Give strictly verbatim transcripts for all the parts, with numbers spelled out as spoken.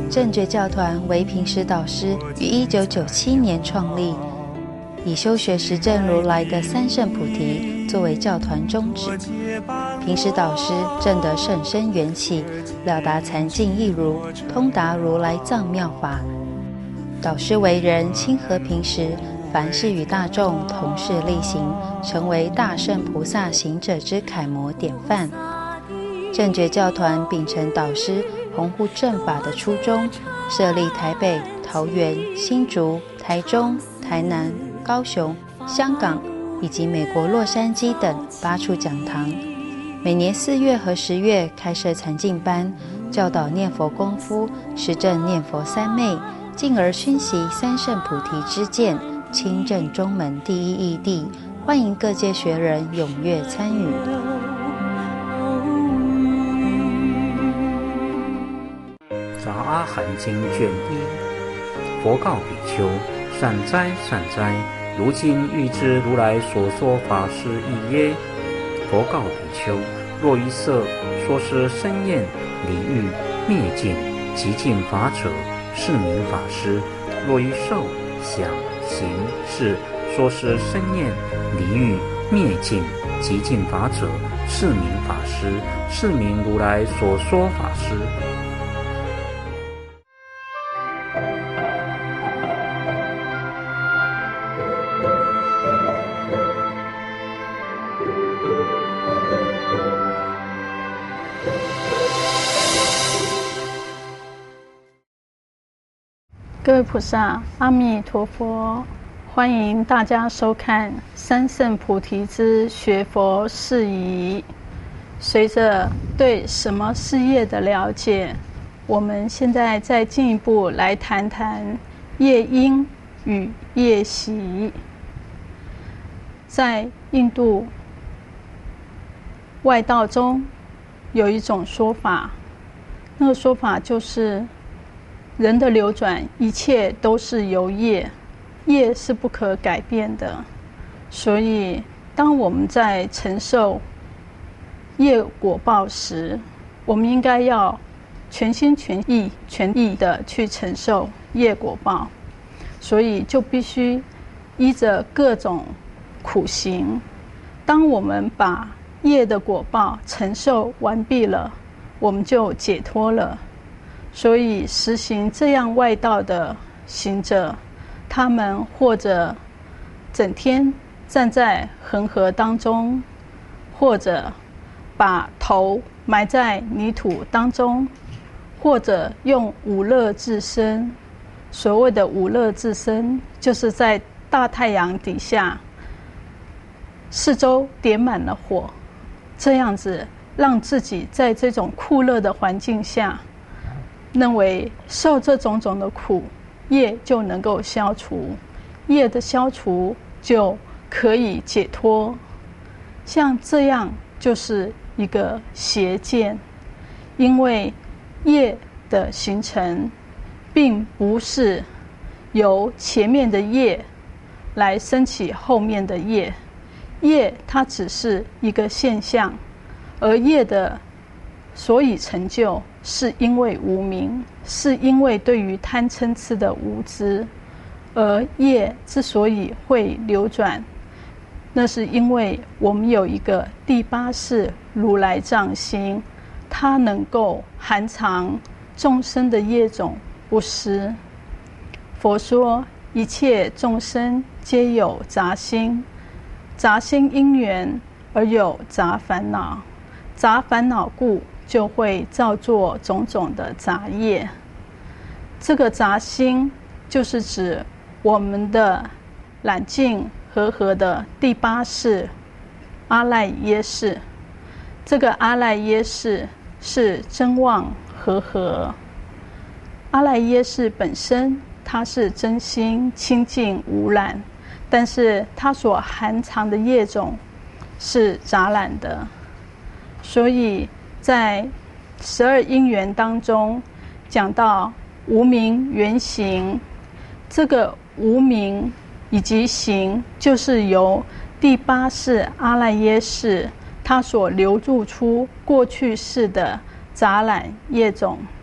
正觉教团为平时导师于一九九七年创立，以修学实证如来的三圣菩提作为教团宗旨。平时导师证得甚深缘起，了达禅境义如，通达如来藏妙法。导师为人亲和平时，凡事与大众同事力行，成为大圣菩萨行者之楷模典范。正觉教团秉承导师弘护正法的初衷，设立台北、桃园、新竹、台中、台南、高雄、香港以及美国洛杉矶等八处讲堂，每年四月和十月开设禅境班，教导念佛功夫，实证念佛三昧，进而熏习三圣菩提之见，亲证中门第一义谛，欢迎各界学人踊跃参与。 杂阿含经卷一，佛告比丘：善哉善哉，如今欲知如来所说法是义耶？佛告比丘：若于色说是身厌离欲灭尽极尽法者，是名法师；若于受想行识说是身厌离欲灭尽极尽法者，是名法师，是名如来所说法师。 各位菩萨，阿弥陀佛！欢迎大家收看三圣菩提之学佛事宜。随着对什么是业的了解，我们现在再进一步来谈谈业因与业习。在印度外道中有一种说法，那个说法就是人的流转，一切都是由业，业是不可改变的。所以当我们在承受业果报时，我们应该要全心全意全意的去承受业果报，所以就必须依着各种苦行。当我们把业的果报承受完毕了，我们就解脱了。所以实行这样外道的行者，他们或者整天站在恒河当中，或者把头埋在泥土当中，或者用五乐自身。所谓的五乐自身，就是在大太阳底下，四周点满了火，这样子让自己在这种酷热的环境下，认为受这种种的苦，业就能够消除，业的消除就可以解脱。像这样就是一个邪见，因为业的形成并不是由前面的业来升起后面的业，业它只是一个现象，而业的所以成就是因为无明，是因为对于贪嗔痴的无知。而业之所以会流转，那是因为我们有一个第八世如来藏心，它能够含藏众生的业种不失。佛说一切众生皆有杂心，杂心因缘而有杂烦恼，杂烦恼故就会造作种种的杂业。这个杂心就是指我们的染净和合的第八世阿赖耶识。这个阿赖耶识是真妄和合。阿赖耶识本身它是真心清净无染，但是它所含藏的业种是杂染的。所以在十二因缘当中讲到无明缘行，这个无明以及行就是由第八世阿赖耶识它所流注出过去世的杂染业种。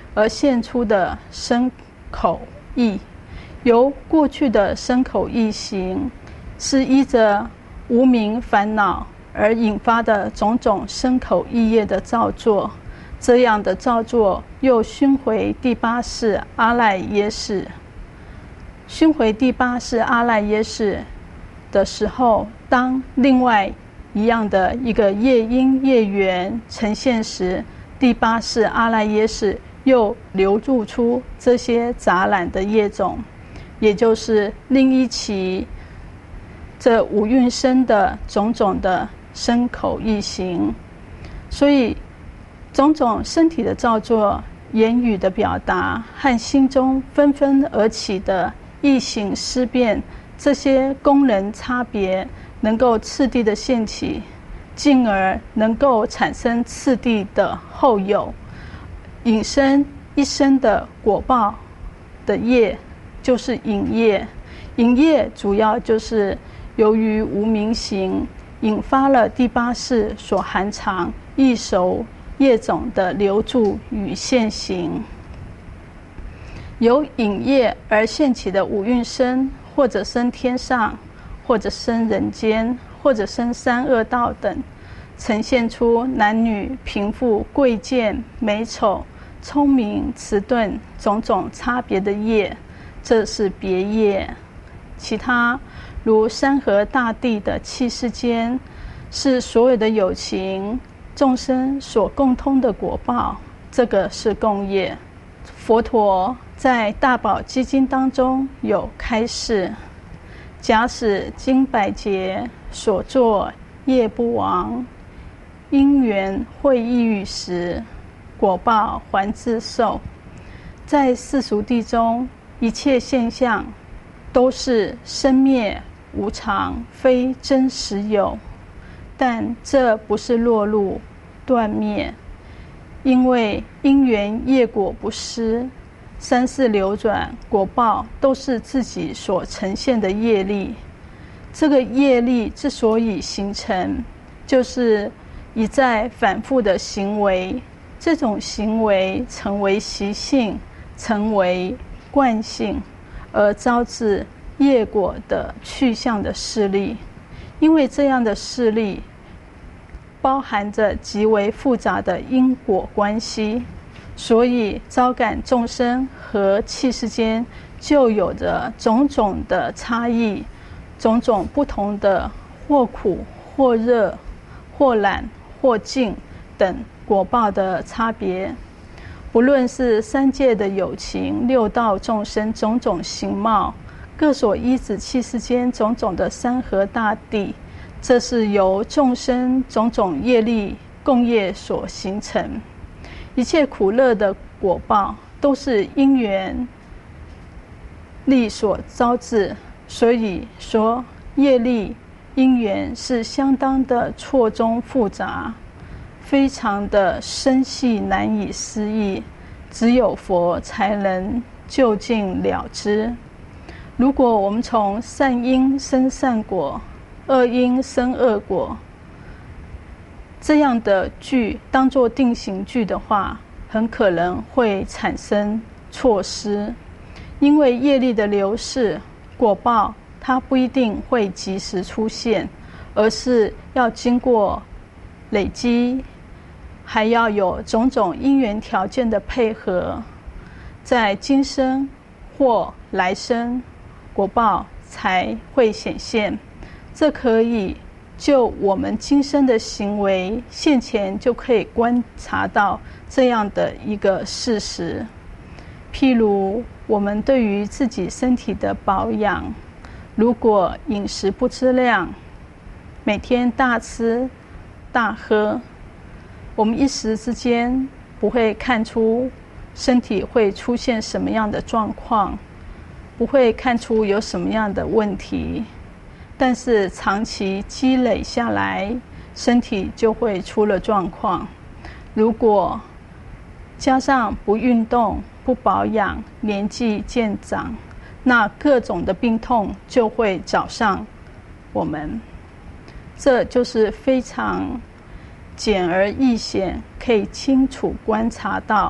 而现出的身口意。由过去的身口意行，是依着无明烦恼而引发的种种身口意业的造作，这样的造作又熏回第八世阿赖耶识。熏回第八世阿赖耶识的时候，当另外一样的一个业因业缘呈现时，第八世阿赖耶识又流入出这些杂染的业种，也就是另一期这五蕴身的种种的身口意行。所以种种身体的造作、言语的表达和心中纷纷而起的意行思辨，这些功能差别能够次第的现起，进而能够产生次第的后有，引生一生的果报的业，就是引业。引业主要就是由于无明行引发了第八识所含藏异熟业种的流注与现行。由引业而现起的五蕴身，或者生天上，或者生人间，或者生三恶道等，呈现出男女、贫富、贵贱、美丑、聪明、迟钝种种差别的业，这是别业。其他如山河大地的气世间，是所有的有情众生所共通的果报，这个是共业。佛陀在大宝积经当中有开示，假使经百劫所作业不亡，因缘会异遇时，果报还自受。在世俗谛中，一切现象都是生灭无常，非真实有，但这不是落入断灭，因为因缘业果不失，三世流转，果报都是自己所呈现的业力。这个业力之所以形成，就是一再反复的行为，这种行为成为习性，成为惯性，而招致业果的去向的势力。因为这样的势力包含着极为复杂的因果关系，所以招感众生和气世间就有着种种的差异，种种不同的或苦或热或懒或净等果报的差别。不论是三界的有情、六道众生种种形貌，各所依止气世间种种的山河大地，这是由众生种种业力共业所形成。一切苦乐的果报都是因缘力所招致，所以说业力因缘是相当的错综复杂，非常的深细难以思议，只有佛才能究竟了知。如果我们从善因生善果，恶因生恶果这样的句当作定型句的话，很可能会产生错失。因为业力的流逝，果报它不一定会及时出现，而是要经过累积，还要有种种因缘条件的配合，在今生或来生果报才会显现。这可以就我们今生的行为现前就可以观察到这样的一个事实。譬如我们对于自己身体的保养，如果饮食不知量，每天大吃大喝，我们一时之间不会看出身体会出现什么样的状况，不会看出有什么样的问题，但是长期积累下来，身体就会出了状况。如果加上不运动、不保养，年纪渐长，那各种的病痛就会找上我们。这就是非常简而易显，可以清楚观察到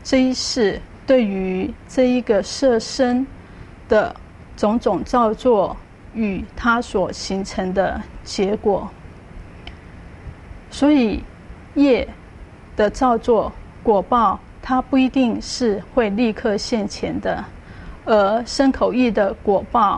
这一世对于这一个色身的种种造作与它所形成的结果。所以业的造作果报，它不一定是会立刻现前的，而身口意的果报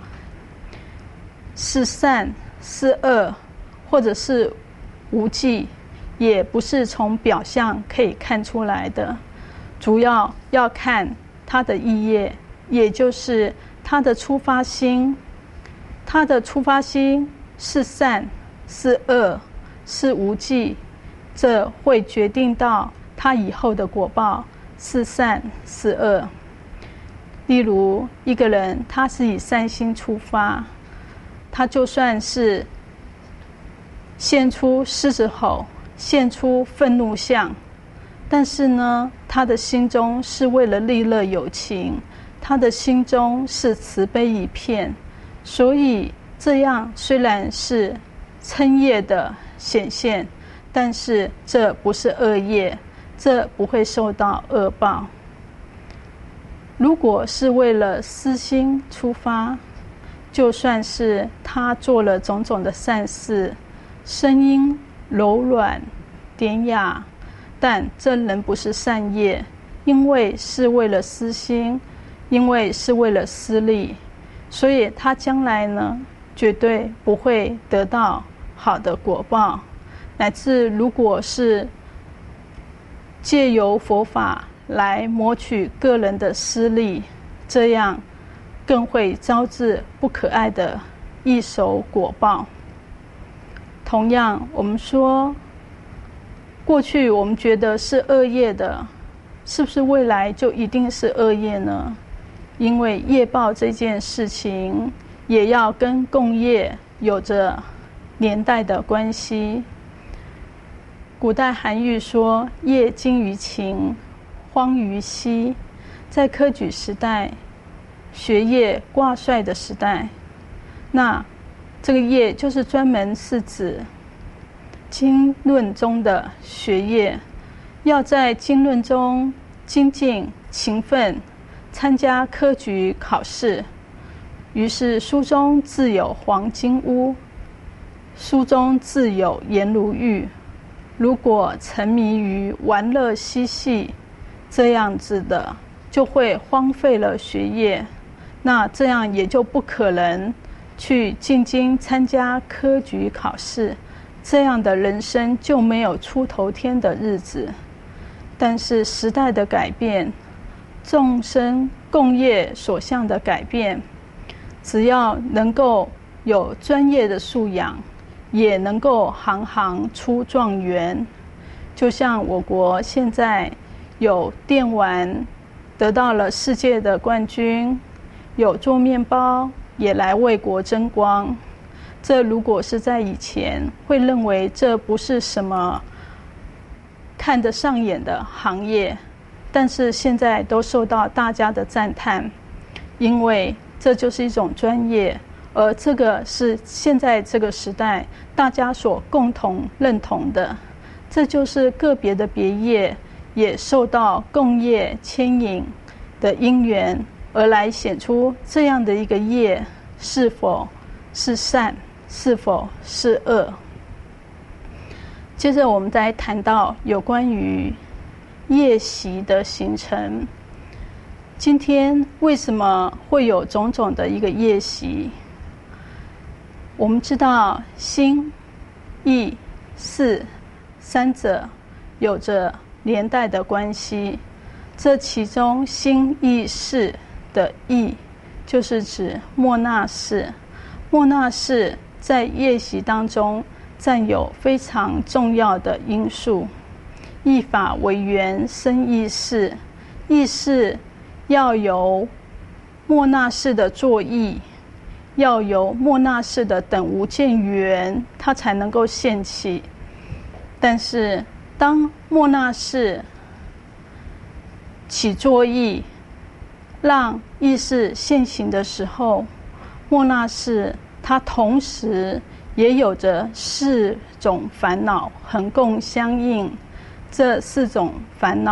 是善是恶，或者是无记，也不是从表象可以看出来的，主要要看它的意业，也就是它的出发心。它的出发心是善是恶是无记，这会决定到它以后的果报是善是恶。例如一个人他是以善心出发，他就算是现出狮子吼，现出愤怒相，但是呢他的心中是为了利乐有情，他的心中是慈悲一片，所以这样虽然是嗔业的显现，但是这不是恶业，这不会受到恶报。如果是为了私心出发，就算是他做了种种的善事，声音柔软典雅，但这仍不是善业，因为是为了私心，因为是为了私利，所以他将来呢绝对不会得到好的果报。乃至如果是借由佛法来谋取个人的私利，这样更会招致不可爱的异熟果报。同样，我们说过去我们觉得是恶业的，是不是未来就一定是恶业呢？因为业报这件事情也要跟共业有着年代的关系。古代韩愈说业精于勤，荒于嬉。在科举时代，学业挂帅的时代，那这个业就是专门是指经论中的学业，要在经论中精进勤奋，参加科举考试。于是书中自有黄金屋，书中自有颜如玉。如果沉迷于玩乐嬉戏，这样子的就会荒废了学业，那这样也就不可能去进京参加科举考试，这样的人生就没有出头天的日子。但是时代的改变，众生共业所向的改变，只要能够有专业的素养，也能够行行出状元。就像我国现在有电玩得到了世界的冠军，有做面包也来为国争光。这如果是在以前，会认为这不是什么看得上眼的行业，但是现在都受到大家的赞叹，因为这就是一种专业，而这个是现在这个时代大家所共同认同的。这就是个别的别业也受到共业牵引的因缘，而来显出这样的一个业是否是善，是否是恶。接着我们再谈到有关于业习的形成。今天为什么会有种种的一个业习？我们知道心、意、识三者有着连带的关系。这其中心、意、识的意，就是指末那识。末那识在业习当中占有非常重要的因素。意法为缘生意识，意识要由末那识的作意，要由末那识的等无间缘，它才能够现起。但是当末那识起作意，让意识现行的时候，末那识它同时也有着四种烦恼横共相应。这四种烦恼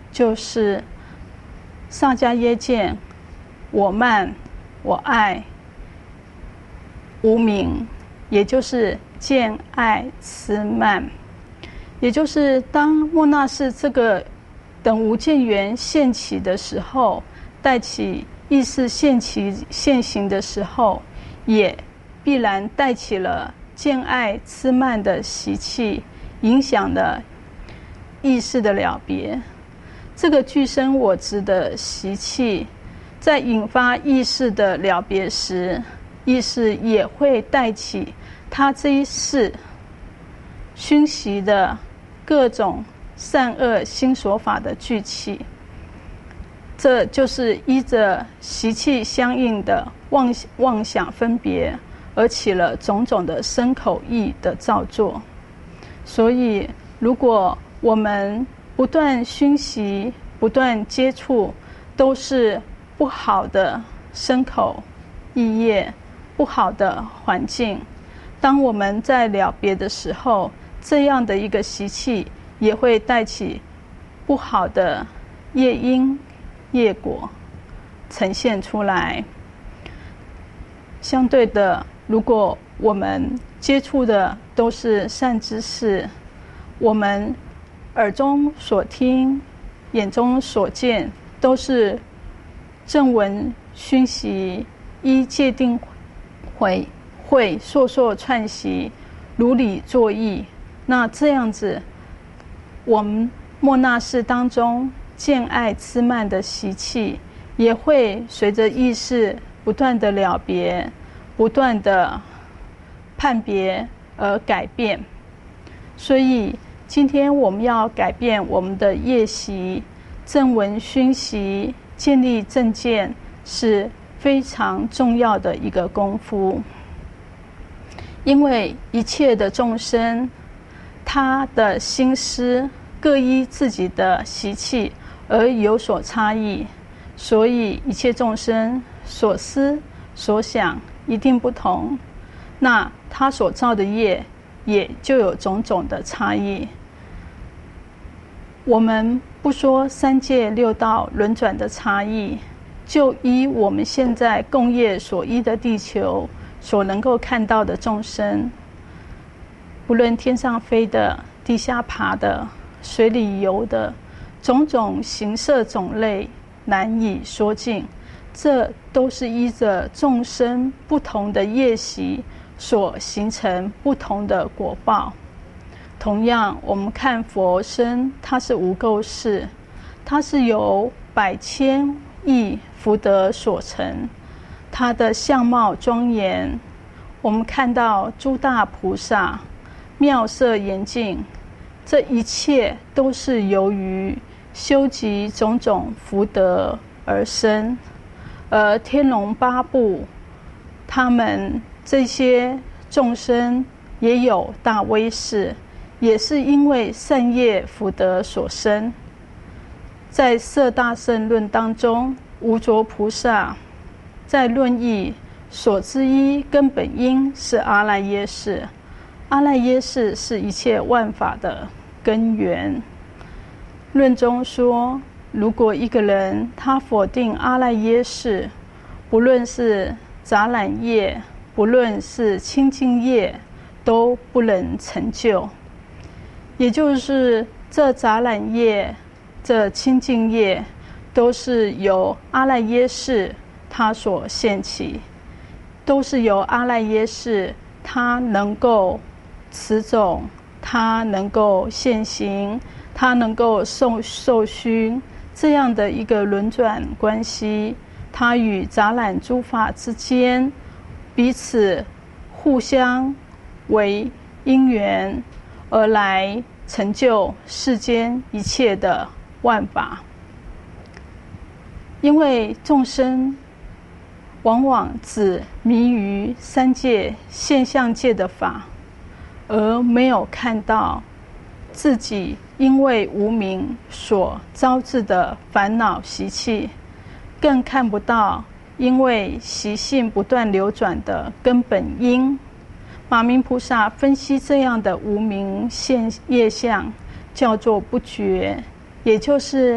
就是萨迦耶见、我慢、我爱、无明，也就是见爱痴慢。也就是当末那识这个等无间缘现起的时候，带起意识现起现行的时候，也必然带起了见爱痴慢的习气，影响了意识的了别。这个具身我执的习气，在引发意识的了别时，意识也会带起他这一世熏习的各种善恶心所法的聚气。这就是依着习气相应的妄妄想分别，而起了种种的身口意的造作。所以如果我们不断熏习、不断接触，都是不好的身口意业、不好的环境，当我们在了别的时候，这样的一个习气也会带起不好的业因业果呈现出来。相对的，如果我们接触的都是善知识，我们耳中所听、眼中所见都是正闻熏习，依戒定慧会烁烁串习，如理作意。那这样子，我们末那识当中见爱痴慢的习气，也会随着意识不断的了别、不断的判别而改变。所以今天我们要改变我们的业习、正闻熏习、建立正见，是非常重要的一个功夫。因为一切的众生，他的心思各依自己的习气而有所差异，所以一切众生所思所想一定不同，那他所造的业也就有种种的差异。我们不说三界六道轮转的差异，就依我们现在共业所依的地球所能够看到的众生，不论天上飞的、地下爬的、水里游的，种种形色种类难以说尽，这都是依着众生不同的业习所形成不同的果报。同样，我们看佛身，它是无垢世，它是由百千亿福德所成，它的相貌庄严。我们看到诸大菩萨妙色严净，这一切都是由于修集种种福德而生。而天龙八部，他们这些众生也有大威势，也是因为善业福德所生。在《摄大乘论》当中，无着菩萨在论议所知一根本因是阿赖耶识，阿赖耶识是一切万法的根源。论中说，如果一个人他否定阿赖耶识，不论是杂染业，不论是清净业，都不能成就。也就是这杂染业、这清净业，都是由阿赖耶识它所现起，都是由阿赖耶识它能够持种，它能够现行，它能够受受熏，这样的一个轮转关系，它与杂染诸法之间彼此互相为因缘，而来成就世间一切的万法。因为众生往往只迷于三界现象界的法，而没有看到自己因为无明所招致的烦恼习气，更看不到因为习性不断流转的根本因。马明菩萨分析这样的无明现业相，叫做不觉，也就是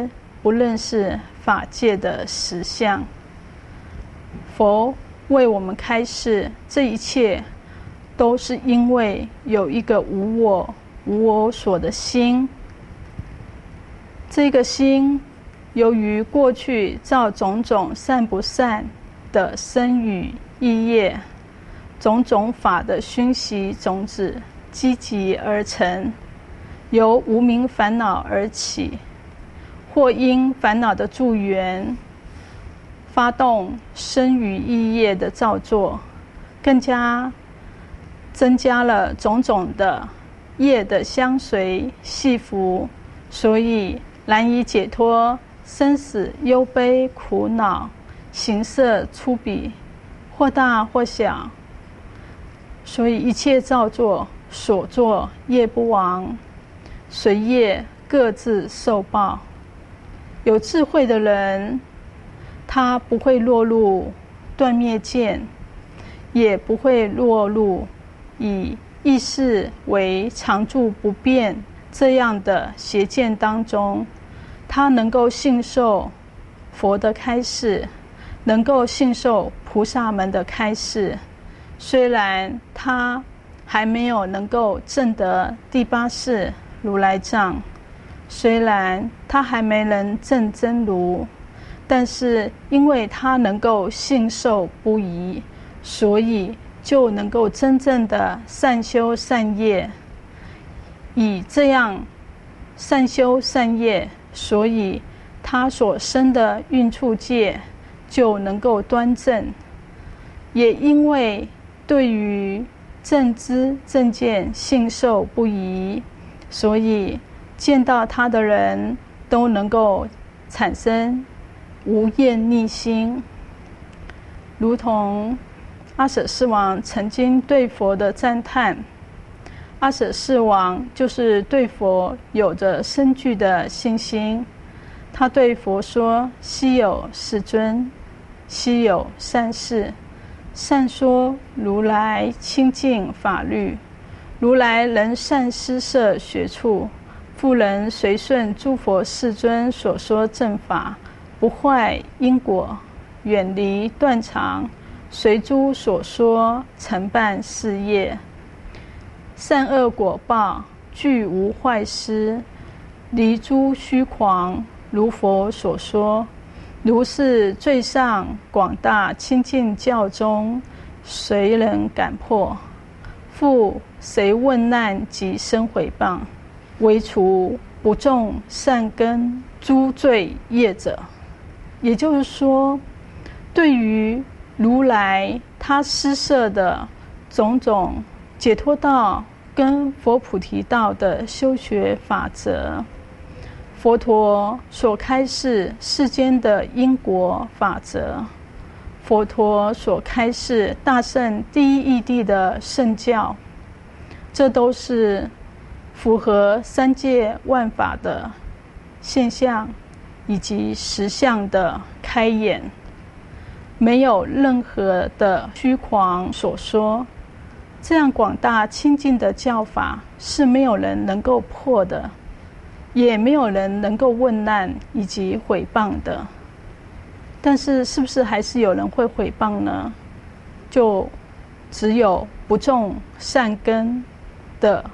不认识法界的实相。佛为我们开示，这一切都是因为有一个无我、无我所的心。这个心由于过去造种种善不善的身语意业，种种法的熏习种子积集而成，由无明烦恼而起，或因烦恼的助缘，发动身语意业的造作，更加增加了种种的业的相随系缚，所以难以解脱生死忧悲苦恼，形色粗鄙，或大或小。所以一切造作所作业不亡，随业各自受报。有智慧的人，他不会落入断灭见，也不会落入以意识为常住不变这样的邪见当中。他能够信受佛的开示，能够信受菩萨们的开示，虽然他还没有能够证得第八世如来藏，虽然他还没能证真如，但是因为他能够信受不疑，所以就能够真正的善修善业。以这样善修善业，所以他所生的运处界就能够端正。也因为对于正知正见信受不疑，所以见到他的人都能够产生无厌逆心。如同阿舍世王曾经对佛的赞叹，阿舍世王就是对佛有着深具的信心。他对佛说：昔有世尊，昔有善士，善说如来清净法律，如来能善施设学处，复能随顺诸佛世尊所说正法，不坏因果，远离断常，随诸所说承办事业，善恶果报俱无坏失，离诸虚诳，如佛所说。如是最上广大清净教中，谁人敢破？复谁问难及生毁谤？唯除不种善根诸罪业者。也就是说，对于如来他施设的种种解脱道跟佛菩提道的修学法则，佛陀所开示世间的因果法则，佛陀所开示大圣第一义谛的圣教，这都是符合三界万法的现象以及实相的开演，没有任何的虚诳所说。这样广大清净的教法是没有人能够破的，也没有人能够问难以及毁谤的。但是是不是还是有人会毁谤呢？就只有不种善根的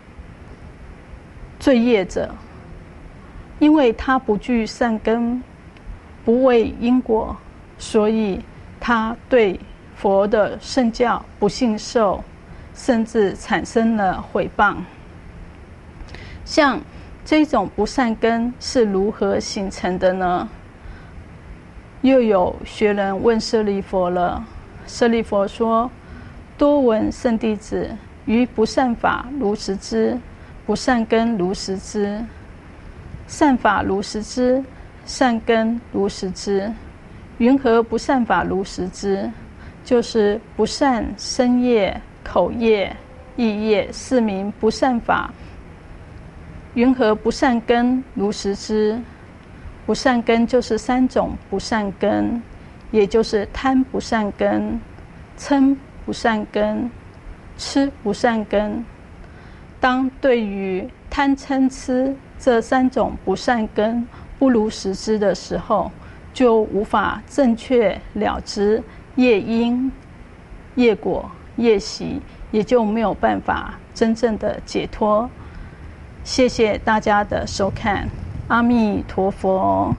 罪业者，因为他不具善根，不畏因果，所以他对佛的圣教不信受，甚至产生了毁谤。像这种不善根是如何形成的呢？又有学人问舍利弗了。舍利弗说：多闻圣弟子，于不善法如实知，不善根如实知。善法如实知，善根如实知。云何不善法如实知？就是不善身业、口业、意业，是名不善法。云何不善根如实知？不善根就是三种不善根，也就是贪不善根、嗔不善根、痴不善根。当对于贪嗔痴这三种不善根不如实知的时候，就无法正确了知业因、业果、业习，也就没有办法真正的解脱。谢谢大家的收看，阿弥陀佛。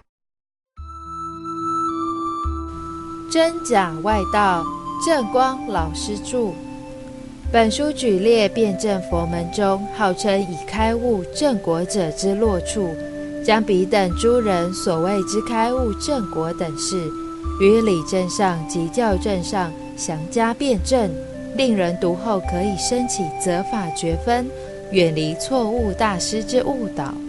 真假外道，正光老师著。本书举列辩证佛门中号称已开悟正果者之落处，将彼等诸人所谓之开悟正果等事，于理证上及教证上详加辩证，令人读后可以升起责法觉分，远离错误大师之误导。